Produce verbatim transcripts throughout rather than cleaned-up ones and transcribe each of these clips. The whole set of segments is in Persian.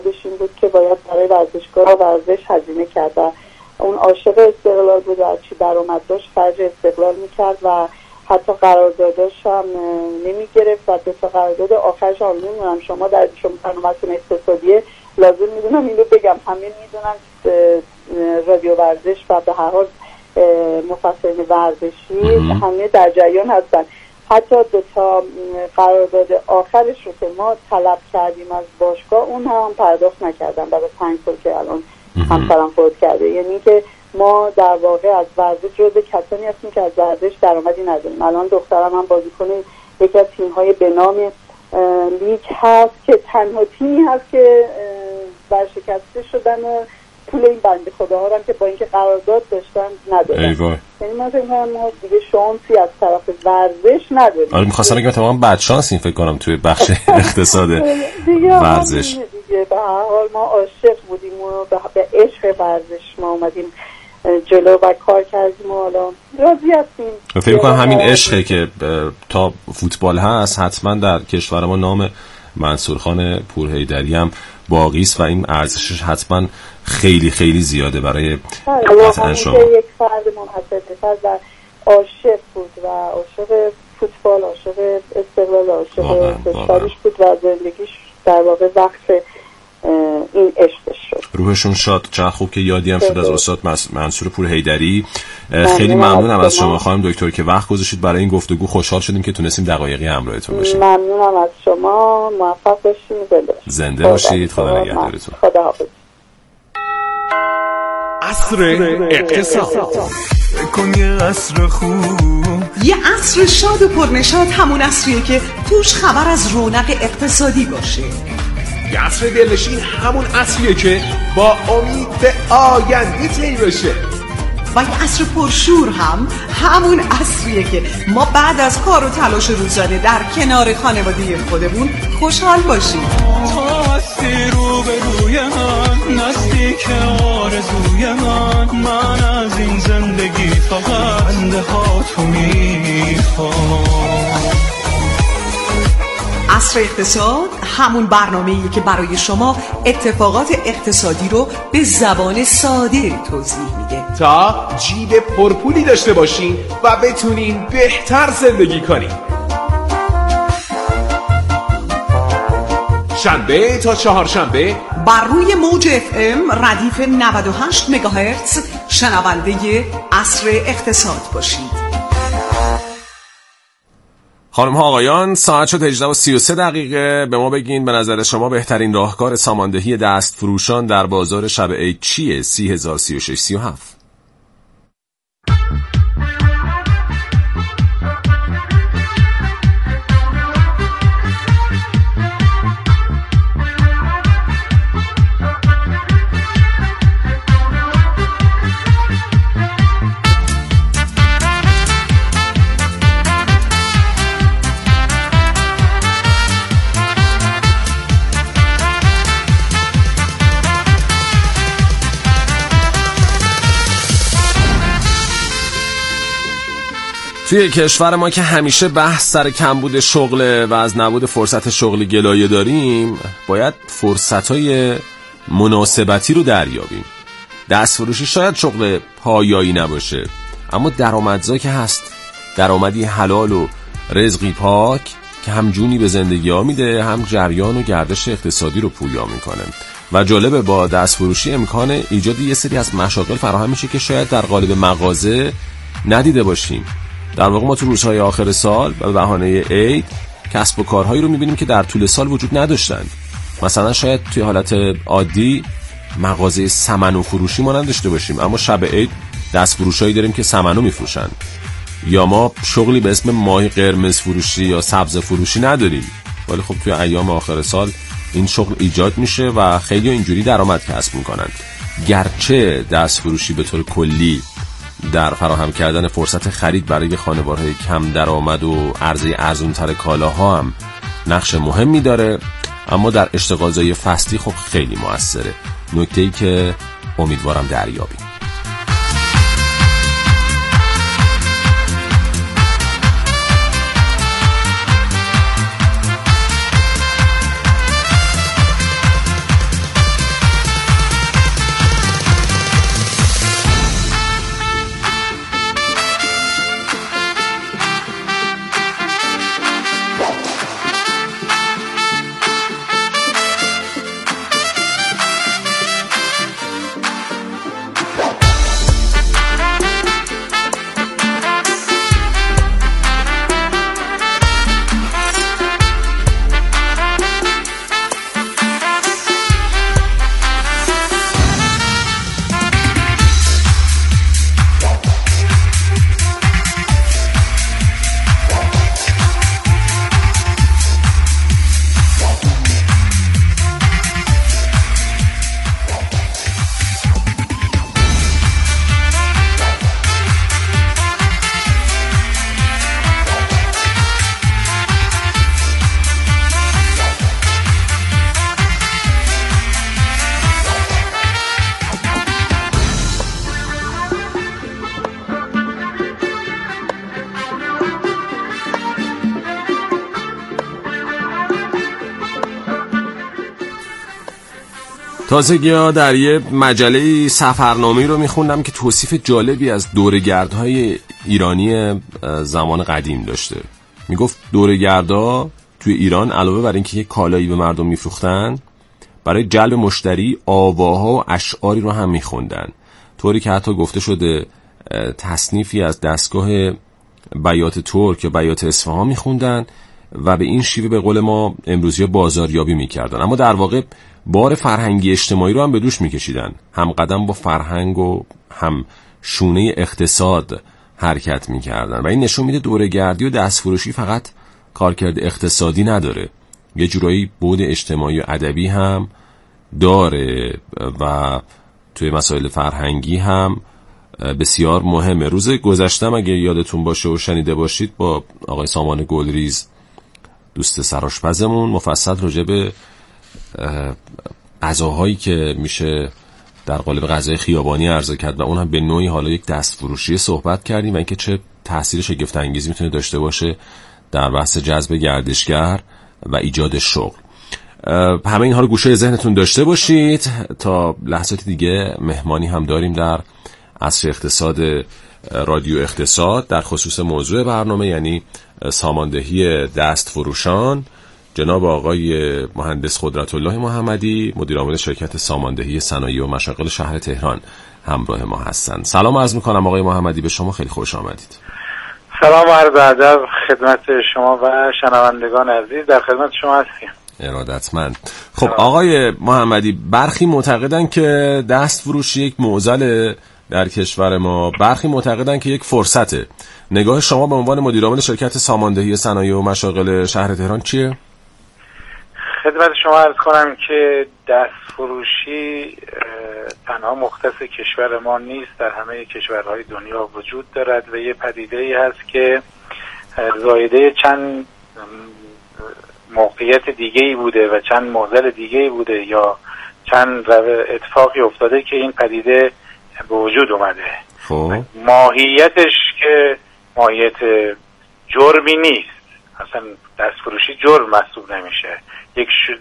این بود که باید برای ورزشگاه و ورزش هزینه کرد و اون عاشق استقلال بود و چی درآمد داشت خرج استقلال میکرد و حتی قرارداداش هم نمی گرفت و دو تا قرارداد آخرش هم نمیدونم شما در شما برنامه‌تون اقتصادیه لازم میدونم اینو بگم، همه میدونم رادیو ورزش و به هر حال مفصل ورزشی همه در جریان هستن. حتی دو تا قرارداد آخرش رو که ما طلب کردیم از باشگاه اون هم پرداخت نکردن برای پنج سال که الان همسرم فوت کرده. یعنی که ما در واقع از ورزش جزو کسانی هستیم که از ورزش درآمدی نداریم. الان دخترم هم بازیکن یکی از تیم‌های به نام لیگ هست که تنها تیمی هست که ورشکسته شدن و پول این بنده خداها هم که با اینکه قرارداد داشتن ندارن. یعنی من فکر کنم ما دیگه شانسی از طرف ورزش نداریم. آره می‌خواستم بگم تمام بدشانسیم فکر کنم توی بخش اقتصاد ورزش. دیگه به هر حال ما عاشق بودیم و به عشق ورزش ما اومدیم جلو و کار کردیم و حالا راضی هستیم. فکر کنم همین عشقه که تا فوتبال هست حتما در کشور ما نام منصورخان پورحیدری هم باقی است و این ارزشش حتما خیلی خیلی زیاده برای قطعا شما. یک فرد منحصر و عاشق بود و عاشق فوتبال، عاشق استقلال، عاشق کشورش بود و زندگیش در واقع وقت این عشقش شد. روحشون شاد. چه خوب که یادی هم شد از استاد منصور پورحیدری. خیلی ممنونم از شما خانم دکتر که وقت گذاشتید برای این گفتگو. خوشحال شدیم که تونستیم دقایقی همراهتون باشیم. ممنونم از شما. موفق باشید. زنده زنده باشید. خدا نگهدارتون. خدا حافظ. عصر اقتصاد. کن یه عصر خوب، یه عصر شاد و پرنشاد همون عصریه که توش خبر از رونق اقتصادی باشه. یه عصر دلنشین همون عصریه که با امید به آینده طی بشه. و یه عصر پرشور هم همون عصریه که ما بعد از کار و تلاش روزانه در کنار خانواده خودمون خوشحال باشیم. تا هستی رو به روی من، نزدیک آرزوی من، من از این زندگی فقط خنده ها تو میخوام. عصر اقتصاد همون برنامه‌ایه که برای شما اتفاقات اقتصادی رو به زبان ساده توضیح میده تا جیب پرپولی داشته باشین و بتونین بهتر زندگی کنین. شنبه تا چهارشنبه بر روی موج اف ام ردیف نود و هشت مگاهرتز شنونده عصر اقتصاد باشید. خانم ها آقایان، ساعت شد هجده و سی و سه دقیقه. به ما بگین به نظر شما بهترین راهکار ساماندهی دست فروشان در بازار شب عید چیه؟ سی هزار سی و شش سی و هفت. توی کشور ما که همیشه بحث سر کمبود شغله و از نبود فرصت شغلی گلایه داریم، باید فرصت‌های مناسبتی رو دریابیم. دستفروشی شاید شغل پایه‌ای نباشه، اما درآمدزا که هست، درآمدی حلال و رزقی پاک که هم جونی به زندگی ها میده، هم جریان و گردش اقتصادی رو پویا میکنه. و جالبه با دستفروشی امکان ایجاد یه سری از مشاغل فراهم میشه که شاید در قالب مغازه ندیده باشیم. در واقع ما تو روزهای آخر سال و به بهانه عید کسب و کارهایی رو میبینیم که در طول سال وجود نداشتند. مثلا شاید توی حالت عادی مغازه سمنو فروشی ما نداشته باشیم، اما شب عید دست فروشایی داریم که سمنو میفروشن. یا ما شغلی به اسم ماهی قرمز فروشی یا سبز فروشی نداریم، ولی خب توی ایام آخر سال این شغل ایجاد میشه و خیلی اینجوری درآمد کسب میکنن. گرچه دست فروشی به طور کلی در فراهم کردن فرصت خرید برای خانوارهای کم درآمد و عرضه ارزان‌تر کالاها هم نقش مهمی داره، اما در اشتغالزایی فصلی خب خیلی موثره. نکته‌ای که امیدوارم دریابیم. تازگی در یه مجله سفرنامه‌ای رو میخوندم که توصیف جالبی از دوره‌گردهای ایرانی زمان قدیم داشته. میگفت دوره‌گردها توی ایران علاوه بر اینکه یه کالایی به مردم میفروختن، برای جلب مشتری آواها و اشعاری رو هم میخوندن، طوری که حتی گفته شده تصنیفی از دستگاه بیات ترک یا بیات اصفهان میخوندن و به این شیوه به قول ما امروزی بازاریابی میکردن، اما در واقع بار فرهنگی اجتماعی رو هم به دوش میکشیدن، هم قدم با فرهنگ و هم شونه اقتصاد حرکت میکردن و این نشون میده دوره‌گردی و دستفروشی فقط کارکرد اقتصادی نداره، یه جورایی بود اجتماعی و ادبی هم داره و توی مسائل فرهنگی هم بسیار مهمه. روز گذشتم اگه یادتون باشه و شنیده باشید با آقای سامان گلریز دوست سرآشپزمون مفصل راجع به غذاهایی که میشه در قالب غذای خیابانی عرضه کرد و اون هم به نوعی حالا یک دستفروشی صحبت کردیم و اینکه چه تاثیر شگفت انگیزی میتونه داشته باشه در بحث جذب گردشگر و ایجاد شغل. همه اینها رو گوشه ذهنتون داشته باشید. تا لحظات دیگه مهمانی هم داریم در عصر اقتصاد رادیو اقتصاد در خصوص موضوع برنامه، یعنی ساماندهی دست فروشان. جناب آقای مهندس قدرت‌الله محمدی، مدیر عامل شرکت ساماندهی صنایع و مشاغل شهر تهران همراه ما هستند. سلام عرض می‌کنم آقای محمدی، به شما خیلی خوش آمدید. سلام و عرض ادب خدمت شما و شنوندگان عزیز، در خدمت شما هستیم. ارادتمند. خب آقای محمدی، برخی معتقدن که دست فروشی یک معضل در کشور ما، برخی معتقدن که یک فرصته. نگاه شما به عنوان مدیر عامل شرکت ساماندهی صنایع و مشاغل شهر تهران چیه؟ خدمت شما عرض کنم که دست فروشی تنها مختص کشور ما نیست، در همه کشورهای دنیا وجود دارد و یه پدیده‌ای هست که زایده چند موقعیت دیگه‌ای بوده و چند معضل دیگه‌ای بوده یا چند اتفاقی افتاده که این پدیده به وجود اومده. خب ماهیتش که ماهیت جرمی نیست، اصلا دستفروشی جرم محسوب نمیشه، یک ش...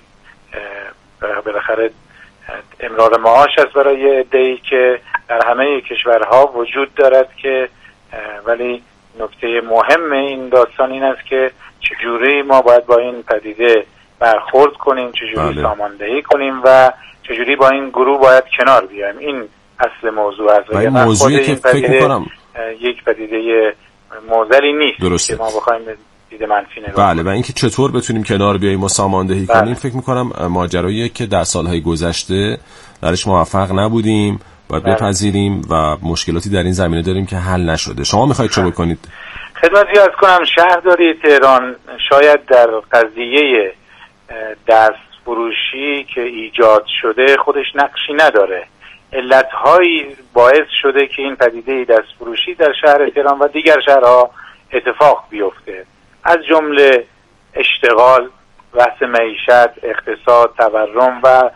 بالاخره امرار معاش است برای عده‌ای که در همه کشورها وجود دارد که ولی نکته مهم این داستان این است که چجوری ما باید با این پدیده برخورد کنیم، چجوری بله. ساماندهی کنیم و چجوری با این گروه باید کنار بیایم. این اصل موضوع است. و این موضوعی که فکر می‌کنم یک پدیده معضلی نیست درسته. که ما بخوایم دید منفی نگاه بله، و اینکه چطور بتونیم کنار بیاییم و ساماندهی بله. کنیم، فکر می‌کنم ماجراییه که در سالهای گذشته درش موفق نبودیم، باید بله. بپذیریم و مشکلاتی در این زمینه داریم که حل نشده. شما می‌خواید چه بکنید؟ خدمتی عرض کنم شهرداری تهران شاید در قضیه دست فروشی که ایجاد شده خودش نقشی نداره. علت‌هایی باعث شده که این پدیده دست فروشی در شهر تهران و دیگر شهرها اتفاق بیفته، از جمله اشتغال، بحث معیشت، اقتصاد، تورم و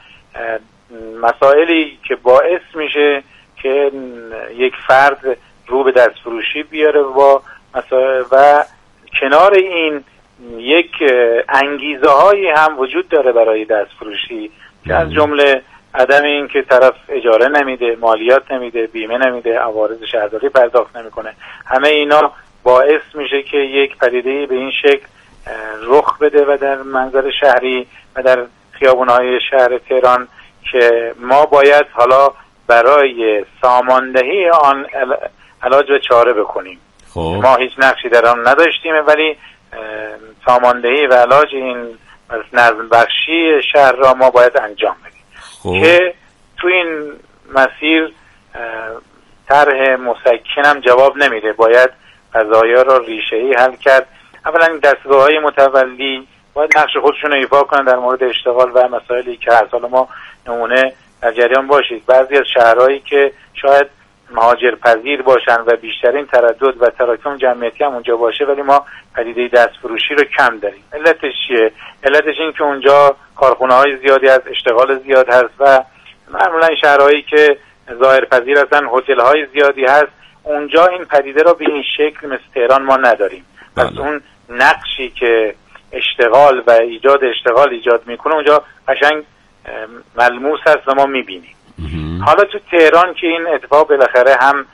مسائلی که باعث میشه که یک فرد رو به دست فروشی بیاره با و کنار این یک انگیزه هایی هم وجود داره برای دست فروشی که از جمله عدم این که طرف اجاره نمیده، مالیات نمیده، بیمه نمیده، عوارض شهرداری پرداخت نمیکنه. همه اینا باعث میشه که یک پدیده‌ای به این شکل رخ بده و در منظر شهری و در خیابان‌های شهر تهران که ما باید حالا برای ساماندهی آن علاج و چاره بکنیم. خب. ما هیچ نقشی در آن نداشتیم ولی ساماندهی و علاج این نظم بخشی شهر را ما باید انجام بدیم. خب. که تو این مسیر طرح مسکنم جواب نمیده، باید قضایا را ریشه‌ای حل کرد. اولا این دستگاه‌های متولی باید نقش خودشون رو ایفا کنن در مورد اشتغال و مسائلی که هست. حالا ما نمونه در جریان باشید بعضی از شهرهایی که شاید مهاجرپذیر باشن و بیشترین تردد و تراکم جمعیتی هم اونجا باشه ولی ما پدیده دستفروشی رو کم داریم. علتش چیه؟ علتش این که اونجا کارخونه‌های زیادی از اشتغال زیاد هست و معمولا شهرهایی که ظاهرپذیر هستن هتل‌های زیادی هست، اونجا این پدیده رو به این شکل مثل تهران ما نداریم. پس اون نقشی که اشتغال و ایجاد اشتغال ایجاد میکنه اونجا قشنگ ملموس هست و ما میبینیم. حالا تو تهران که این اتفاق بالاخره هم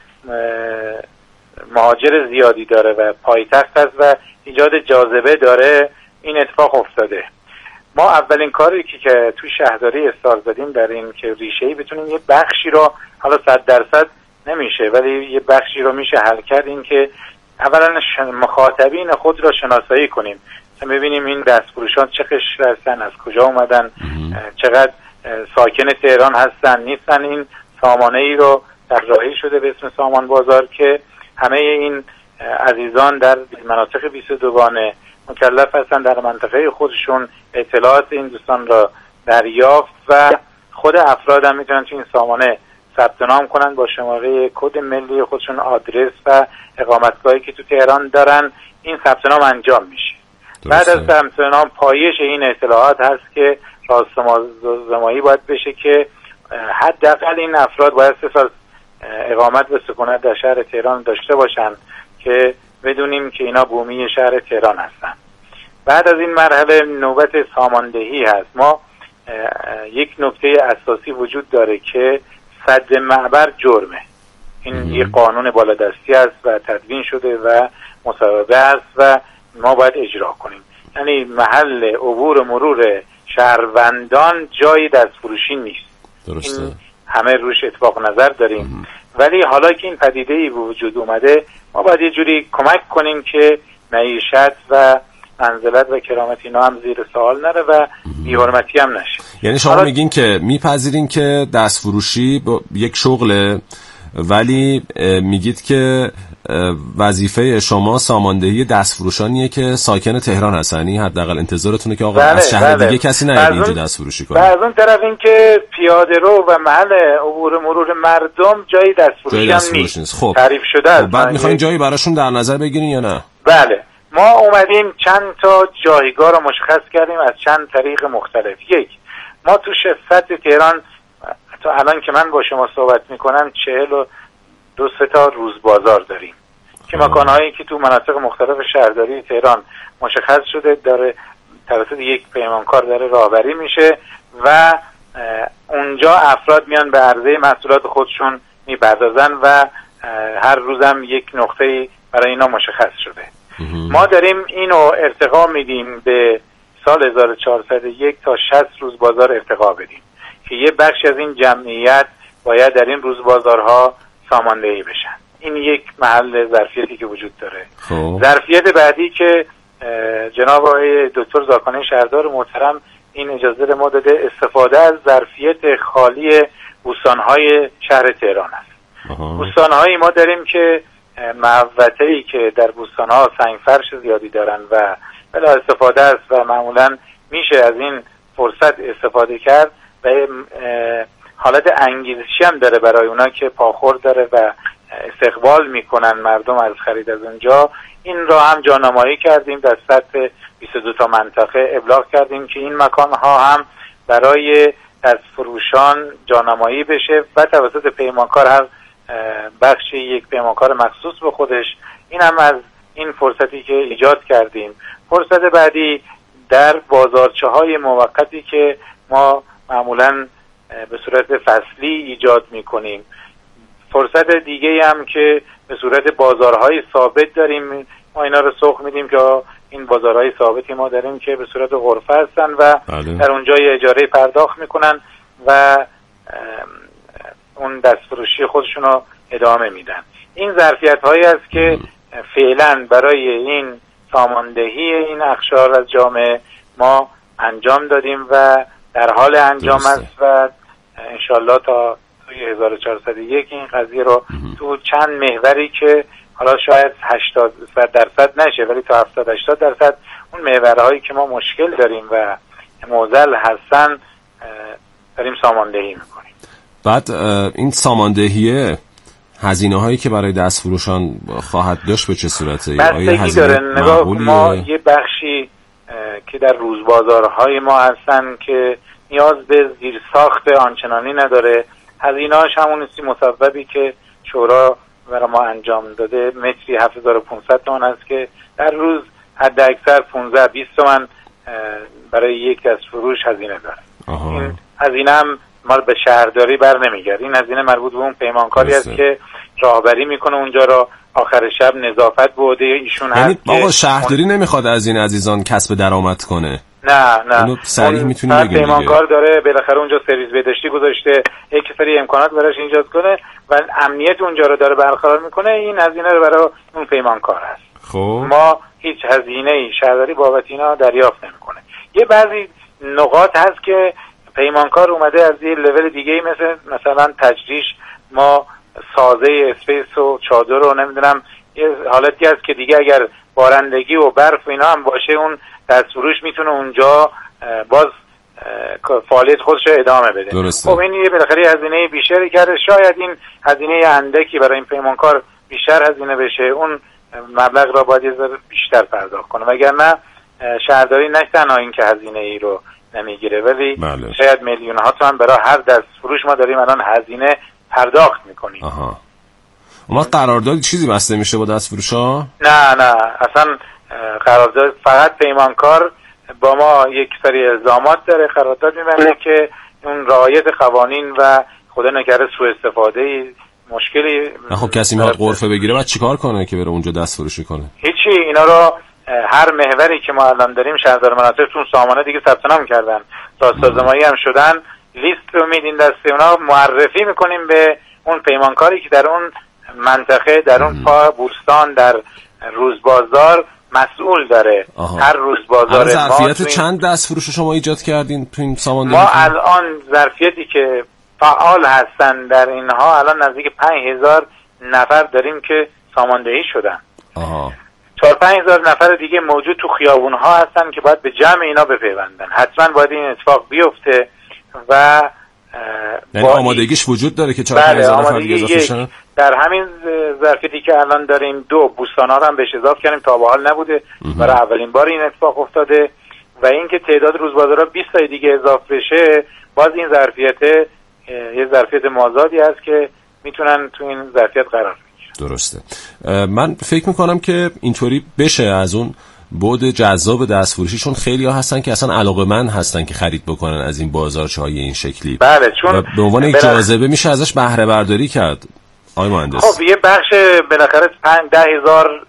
مهاجر زیادی داره و پایتخت هست و ایجاد جاذبه داره، این اتفاق افتاده. ما اولین کاری که که تو شهرداری استار زدیم در این که ریشه‌ای بتونیم یه بخشی رو، حالا صد درصد نمیشه ولی یه بخشی رو میشه حل کرد، این که اولا مخاطبین خود را شناسایی کنیم، ببینیم این دستفروشان چه قشر هستن، از کجا اومدن، چقدر ساکن تهران هستن نیستن. این سامانه ای رو طراحی شده به اسم سامان بازار که همه این عزیزان در مناطق بیست و دوگانه مکلف هستن در منطقه خودشون اطلاعات این دوستان را دریافت و خود افراد هم میتونن تو این سامانه ثبت نام کنن با شماره کد ملی خودشون، آدرس و اقامتگاهی که تو تهران دارن. این ثبت نام انجام میشه. بعد از ثبت نام پایش این اطلاعات هست که راستمایی باید بشه که حداقل این افراد باید سه سال اقامت و سکونت در شهر تهران داشته باشن که بدونیم که اینا بومی شهر تهران هستن. بعد از این مرحله نوبت ساماندهی هست. ما یک نکته اساسی وجود داره که سد معبر جرمه. این یک قانون بالادستی است و تدوین شده و مصوبه است و ما باید اجرا کنیم. یعنی محل عبور مرور شهروندان جای دستفروشی نیست. درسته. این همه روش اتفاق نظر داریم. ام. ولی حالا که این پدیده ای وجود اومده ما باید یه جوری کمک کنیم که معیشت و منزلت و کرامت اینا هم زیر سوال نره و بی‌حرمتی هم نشه. یعنی شما حالا... میگین که میپذیرین که دستفروشی یک شغله، ولی میگید که وظیفه شما ساماندهی دستفروشانیه که ساکن تهران هستن. حداقل انتظارتونه که آقا بله، از شهر بله. دیگه کسی نیاد اینجا دستفروشی کنه. از اون طرف این که پیاده رو و محل عبور مرور مردم جای دستفروشی هم نیست. نیست. خب تعریف شده است. خب بعد میخواین جایی براشون در نظر بگیرین یا نه؟ بله. ما اومدیم چند تا جایگاه رو مشخص کردیم از چند طریق مختلف. یک، ما تو سطح تهران تا الان که من با شما صحبت میکنم چهل و دو سه تا روز بازار داریم که مکانهایی که تو مناطق مختلف شهرداری تهران مشخص شده داره توسط یک پیمانکار داره راهبری میشه و اونجا افراد میان به عرضه محصولات خودشون میپردازن و هر روزم یک نقطه برای اینا مشخص شده. ما داریم اینو ارتقا میدیم به سال هزار و چهارصد و یک تا شصت روز بازار ارتقا بدیم که یه بخش از این جمعیت باید در این روز بازارها ساماندهی بشن. این یک محل ظرفیتی که وجود داره. خوب. ظرفیت بعدی که جناب آقای دکتر زاکانی شهردار محترم این اجازه رو ما داده استفاده از ظرفیت خالی بوستان‌های شهر تهران است. بوستان‌هایی ما داریم که محوطه‌ای که در بوستان‌ها سنگفرش زیادی دارن و بلا استفاده است و معمولاً میشه از این فرصت استفاده کرد و حالت انگیزشی هم داره برای اونا که پاخور داره و استقبال میکنن مردم از خرید از اونجا. این را هم جانمایی کردیم، در سطح بیست و دو تا منطقه ابلاغ کردیم که این مکانها هم برای دستفروشان جانمایی بشه و توسط پیمانکار هر بخشی یک پیمانکار مخصوص به خودش. این هم از این فرصتی که ایجاد کردیم. فرصت بعدی در بازارچه های موقتی که ما معمولاً به صورت فصلی ایجاد میکنیم. فرصت دیگه هم که به صورت بازارهای ثابت داریم، ما اینا رو سوق میدیم که این بازارهای ثابتی ما داریم که به صورت غرفه هستن و بله. در اونجا اجاره پرداخت میکنن و اون دستفروشی خودشون رو ادامه میدن. این ظرفیت هایی است که فعلا برای این ساماندهی این اقشار از جامعه ما انجام دادیم و در حال انجام است و انشالله تا توی هزار و چهارصد و یک این قضیه رو تو چند محوری که حالا شاید هشتاد درصد نشه ولی تا هفتاد هشتاد درصد اون محورهایی که ما مشکل داریم و معضل هستن داریم ساماندهی میکنیم. بعد این ساماندهیه هزینه هایی که برای دستفروشان خواهد داشت به چه صورته؟ آیا هزینه معقولیه؟ ما یه بخشی که در روز بازارهای ما هستن که نیاز به زیرساخت آنچنانی نداره. هزینه‌اش همون سی مصوبی که شورا برای ما انجام داده متری هفت هزار و پانصد تومان است که در روز حد اکثر پانزده بیست تومان برای یک دست فروش هزینه داره. این هزینه هم مال به شهرداری بر نمیگرد. این هزینه مربوط به اون پیمانکاری است که راهبری میکنه اونجا را، آخر شب نظافت به عهده ایشون هست. یعنی آقا شهرداری اون... نمیخواد از این عزیزان کسب درآمد کنه. نه نه اینو صریح میتونی بگی. پیمانکار داره بالاخره اونجا سرویس بهداشتی گذاشته، یک سری امکانات براش ایجاد کنه و امنیت اونجا رو داره برقرار میکنه. این هزینه رو برای اون پیمانکار هست. خب ما هیچ هزینه‌ای شهرداری بابت اینا دریافت نمیکنه. یه بعضی نقاط هست که پیمانکار اومده از یه لول دیگه‌ای، مثل مثلا تجریش، ما سازه اسپیس و چادر رو نمیدونم یه حالتی هست که دیگه اگر بارندگی و برف و اینا هم باشه اون دستفروش میتونه اونجا باز فعالیت خودش رو ادامه بده. درسته. خب این یه بالاخره هزینه بیشتری کرده، شاید این هزینه اندکی برای این پیمانکار بیشتر هزینه بشه، اون مبلغ را باید یه ذره بیشتر پرداخت کنه، وگرنه شهرداری نه تنها این که هزینه ای رو نمیگیره ولی بله. شاید میلیون ها تومان برای هر دست فروش ما داریم الان هزینه پرداخت میکنیم. آها. ما قرارداد چیزی بسته میشه با دست فروش ها؟ نه نه اصلا قرارداد فقط پیمانکار با ما یک سری الزامات داره، قرارداد میبنده که اون رعایت قوانین و خدا نکرده سوء استفاده مشکلی. خب کسی میاد غرفه بگیره بعد چیکار کنه که بره اونجا دست فروشی کنه؟ هیچی، اینا رو هر محوری که ما الان داریم شهردار مناطق چون سامانه دیگه ثبت نام کردن، سازمانی هم شدن، لیست رو میدین دست اونا، معرفی میکنیم به اون پیمانکاری که در اون منطقه، در اون پا بوستان، در روزبازار مسئول داره. آها. هر روزبازار ما ظرفیت چند دست فروش شما ایجاد کردین تو این ساماندهی؟ ما الان ظرفیتی که فعال هستن در اینها الان نزدیک پنج هزار نفر داریم که ساماندهی شدن. آها. چهار پنج هزار نفر دیگه موجود تو خیابون ها هستن که باید به جمع اینا بپیوندن. حتما باید این اتفاق بیفته و یعنی آمادگیش وجود داره که چهار پنج هزار نفر دیگه اضافه شن؟ در همین ظرفیتی که الان داریم دو بوستان‌ها رو هم بهش اضافه کردیم، تا به حال نبوده، برای اولین بار این اتفاق افتاده و اینکه تعداد روزبازارا بیست تا دیگه اضافه بشه، باز این ظرفیت یه ظرفیت مازادی هست که میتونن تو این ظرفیت قرار بگیرن. درسته. من فکر میکنم که اینطوری بشه از اون بعد جذاب دستفروشی، چون خیلی ها هستن که اصلا علاقه‌مند هستن که خرید بکنن از این بازارچه‌های این شکلی. بله، چون به عنوان یک جاذبه میشه ازش بهره برداری کرد. آقای مهندس، خب یه بخش بالاخره پنج ده هزار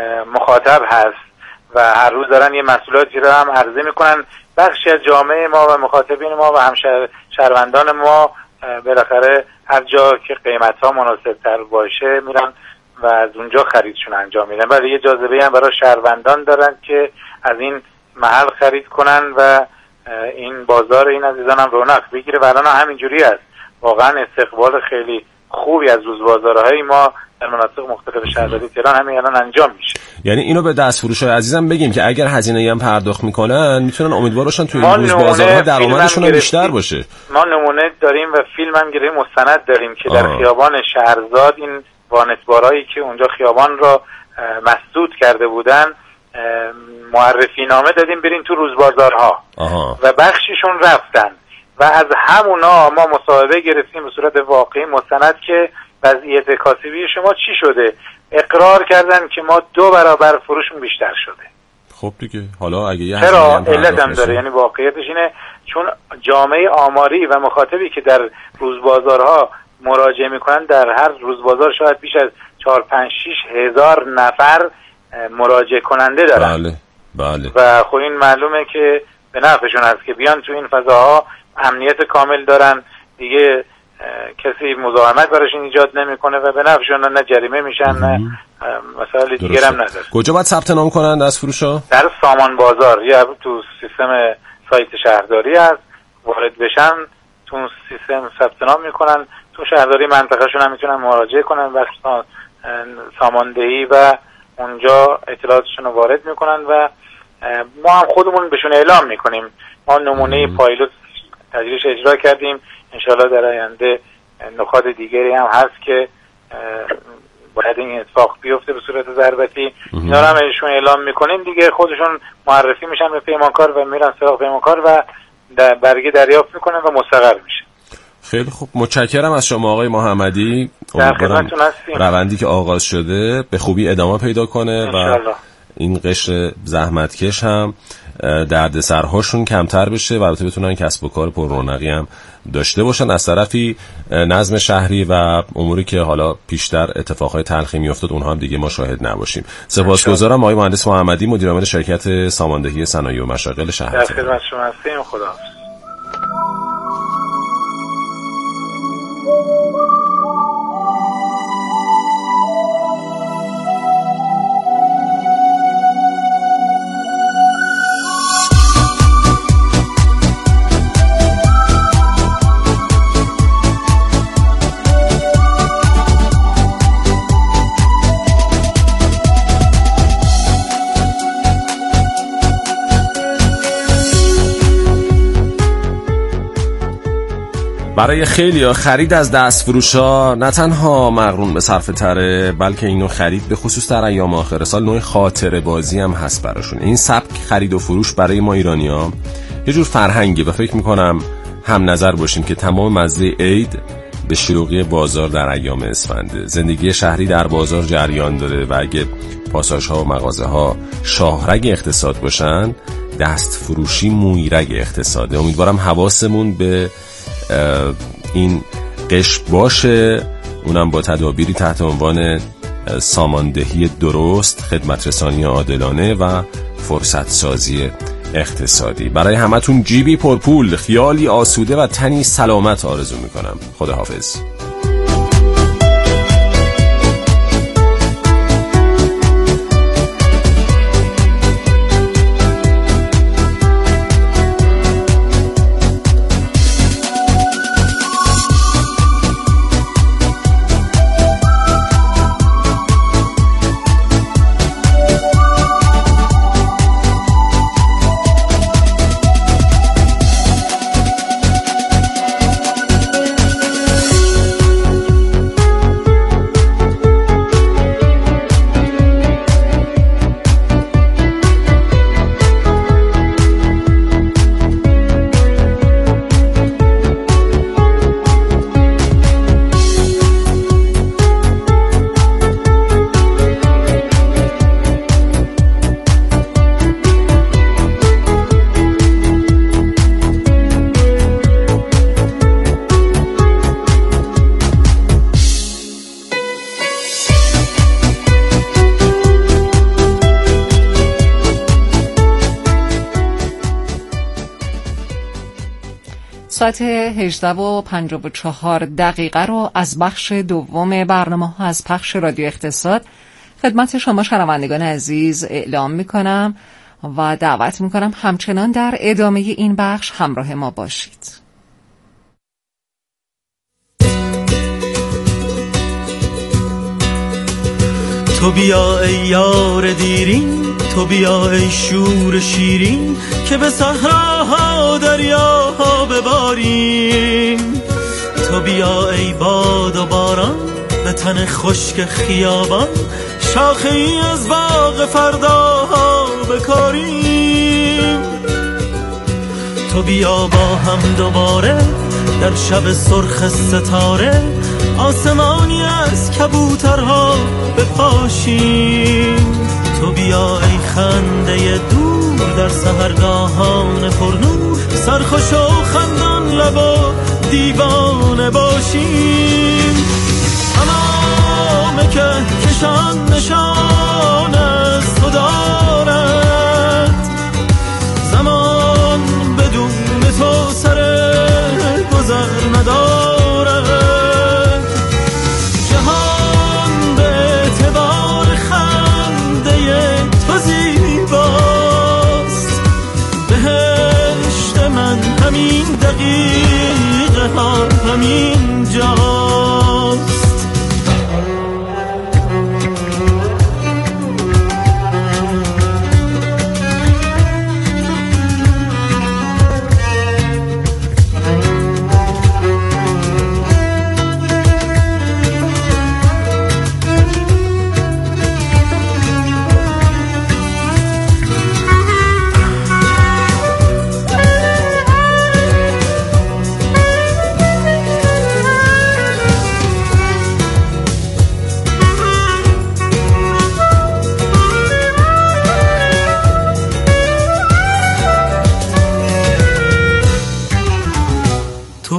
مخاطب هست و هر روز دارن یه محصولاتی رو هم عرضه میکنن. بخشی از جامعه ما و مخاطبین ما و همشهروندان ما بالاخره هر جا که قیمت‌ها مناسب‌تر باشه میرن و از اونجا خریدشون انجام میدن. ولی یه جاذبه هم برای شهروندان دارن که از این محل خرید کنن و این بازار این عزیزان هم رونق بگیره و الان همینجوری است. واقعا استقبال خیلی خوبی از روزبازارهای ما در مناطق مختلف شهرداری تهران همین الان انجام میشه. یعنی اینو به دستفروشای عزیزم بگیم که اگر هزینه‌ای هم پرداخت میکنن میتونن امیدوار باشن توی این روزبازارها درآمدشون هم بیشتر باشه. ما نمونه داریم و فیلم هم گرفتیم، مستند داریم که در خیابان شهرزاد این وانتبارایی که اونجا خیابان را مسدود کرده بودن معرفی نامه دادیم بریم تو روزبازارها و بخشیشون رفتن و از همونا ما مصاحبه گرفتیم به صورت واقعی مستند که وضعیت کاسبی شما چی شده. اقرار کردن که ما دو برابر فروشمون بیشتر شده. خب دیگه حالا اگه یه چرا علت هم داره، یعنی واقعیتش اینه چون جامعه آماری و مخاطبی که در روزبازارها مراجعه میکنن در هر روزبازار شاید بیش از چهار پنج شش هزار نفر مراجعه کننده دارن. بله بله. و خب این معلومه که به نفعشون هست که بیان تو این فضاها، امنیت کامل دارن دیگه، کسی مزاحمت براشون ایجاد نمیکنه و به نفعشون نه جریمه میشن نه مسائل دیگه هم نداره. کجا باید ثبت نام کنن دستفروشا؟ در سامان بازار یا تو سیستم سایت شهرداری هست، وارد بشن تو سیستم ثبت نام میکنن، تو شهرداری منطقهشون هم میتونن مراجعه کنن و ساماندهی و اونجا اطلاعاتشون رو وارد میکنن و ما هم خودمون بهشون اعلام میکنیم. ما نمونه پایلوت تجریش اجرا کردیم، انشالله در آینده نکات دیگری هم هست که باید این اتفاق بیفته به صورت ضربتی. اینا رو هم ازشون اعلام میکنیم دیگه، خودشون معرفی میشن به پیمانکار و میرن سراغ پیمانکار و در برگه دریافت میکنن و مستقر میشن. خیلی خوب، متشکرم از شما آقای محمدی. در خدمتتون هستیم. روندی که آغاز شده به خوبی ادامه پیدا کنه و این قشر زحمتکش هم دردسرهاشون کمتر بشه و البته بتونن کسب و کار پر رونقی هم داشته باشن. از طرفی نظم شهری و اموری که حالا پیشتر اتفاقای تلخی میافتاد اونها هم دیگه ما شاهد نباشیم. سپاسگزارم آقای مهندس محمدی، مدیر عامل شرکت ساماندهی صنایع و مشاغل شهر. در خدمت شما هستیم. خدا. برای خیلی‌ها خرید از دستفروش‌ها نه تنها مقرون به صرفه تره، بلکه اینو خرید به خصوص در ایام آخر سال نوع خاطره بازی هم هست براشون. این سبک خرید و فروش برای ما ایرانی‌ها یه جور فرهنگه و فکر می‌کنم هم نظر باشیم که تمام مزه عید به شلوغی بازار در ایام اسفنده. زندگی شهری در بازار جریان داره و اگه پاساژها و مغازه‌ها شاهرگ اقتصاد باشن، دست فروشی مویرگ اقتصاده. امیدوارم حواسمون به این قشر باشه، اونم با تدابیری تحت عنوان ساماندهی درست، خدمت رسانی عادلانه و فرصت سازی اقتصادی. برای همتون جیبی پرپول، خیالی آسوده و تنی سلامت آرزو میکنم. خداحافظ. ساعت هجده و پنجاه و چهار دقیقه رو از بخش دوم برنامه ها از پخش رادیو اقتصاد خدمت شما شنوندگان عزیز اعلام میکنم و دعوت میکنم همچنان در ادامه این بخش همراه ما باشید. تو بیا ای یار دیرین، تو بیا ای شور شیرین، که به صحراها دریاها بباریم. تو بیا ای باد و باران، به تن خشک خیابان، شاخه ای از باغ فرداها بکاریم. تو بیا با هم دوباره در شب سرخ ستاره، آسمانی از کبوترها بپاشیم. تو بیا ای خنده دور در سحرگاهان پرنور، سرخوش و خندان لب و دیوانه باشیم. تمام که کشان نشان از تو دارد، زمان بدون تو سر گذر ندارد. جهان به اعتبار خنده تو زیباست، بهشت من همین دقیقه ها همین جاست.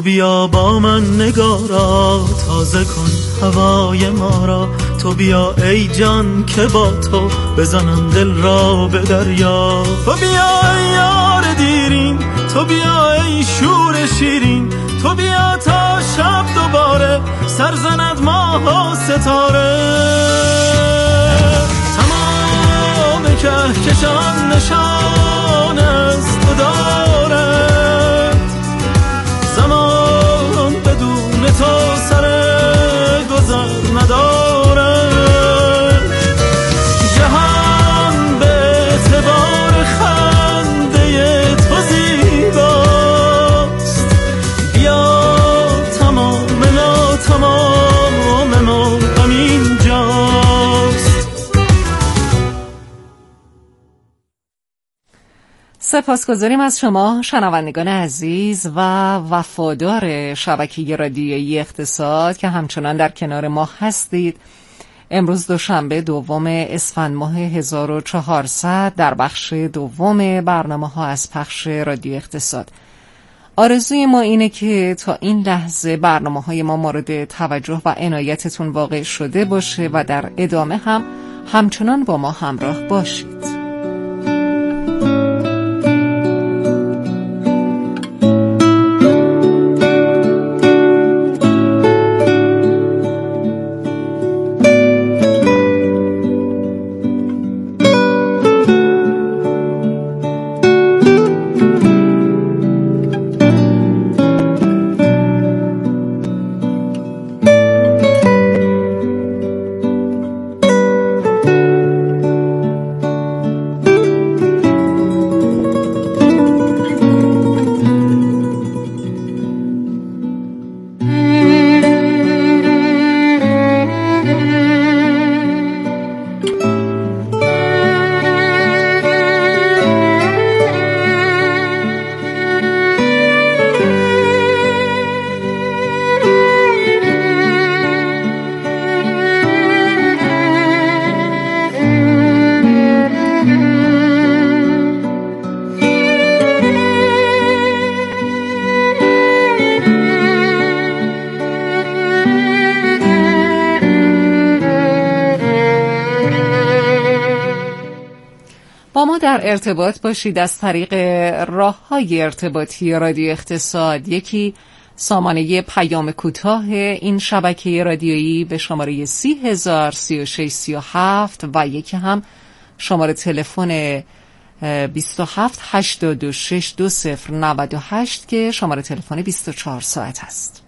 بیا با من نگارا، تازه کن هوای ما را. تو بیا ای جان که با تو بزنم دل را به دریا. تو بیا ای یار دیرین، تو بیا ای شور شیرین. تو بیا تا شب دوباره سرزند ماه و ستاره. تمام کهکشان نشان است تو دارد، زمان بدون تو سر گذر ندارد. جهان به اعتبار خنده تو زیباست. بیا تمام نا تمام ما همین جاست. سپاسگزاریم از شما شنوندگان عزیز و وفادار شبکه رادیویی اقتصاد که همچنان در کنار ما هستید. امروز دوشنبه دوم اسفند ماه هزار و چهارصد در بخش دوم برنامه ها از پخش رادیو اقتصاد. آرزوی ما اینه که تا این لحظه برنامه های ما مورد توجه و عنایتتون واقع شده باشه و در ادامه هم همچنان با ما همراه باشید. در ارتباط باشید از طریق راه‌های ارتباطی رادیو اقتصاد. یکی سامانه پیام کوتاه این شبکه رادیویی به شماره سی هزار سی و شش سی و هفت و یکی هم شماره تلفن بیست و هفت هشتاد و شش دو صفر نود و هشت که شماره تلفن بیست و چهار ساعت است.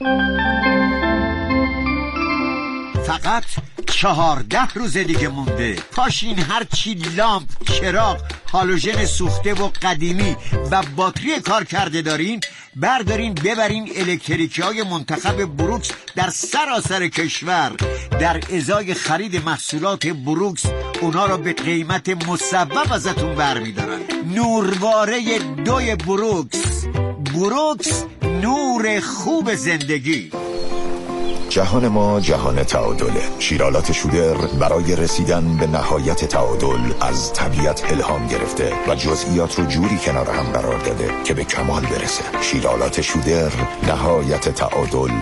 فقط چهارده روز دیگه مونده. پاشین هر چی لامپ، چراغ، هالوژن سوخته و قدیمی و باتری کار کرده دارین بردارین ببرین الکتریکی های منتخب بروکس در سراسر کشور. در ازای خرید محصولات بروکس اونا رو به قیمت مصوب ازتون برمیدارن. نورواره دوی بروکس. بروکس، نور خوب زندگی. جهان ما جهان تعادله. شیرالات شودر برای رسیدن به نهایت تعادل از طبیعت الهام گرفته و جزئیات رو جوری کنار هم قرار داده که به کمال برسه. شیرالات شودر، نهایت تعادل